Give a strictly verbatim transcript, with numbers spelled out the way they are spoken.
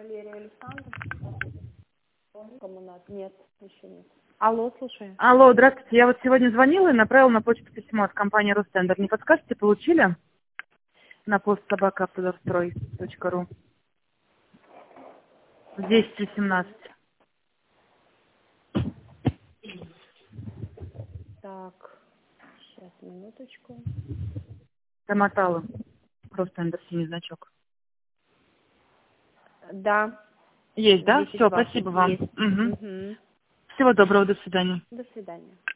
Валерия Александровна. Коммунат. Нет, еще нет. Алло, слушай. Алло, здравствуйте. Я вот сегодня звонила и направила на почту письмо от компании Ростендер. Не подскажете, получили? На пост собака автодорстрой точка ру. В десять восемнадцать. Так, сейчас, минуточку. Замотала. Ростендер, синий значок. Да. Есть, да? десять Все, двадцать спасибо вам. есть. Угу. Угу. Всего доброго, до свидания. До свидания.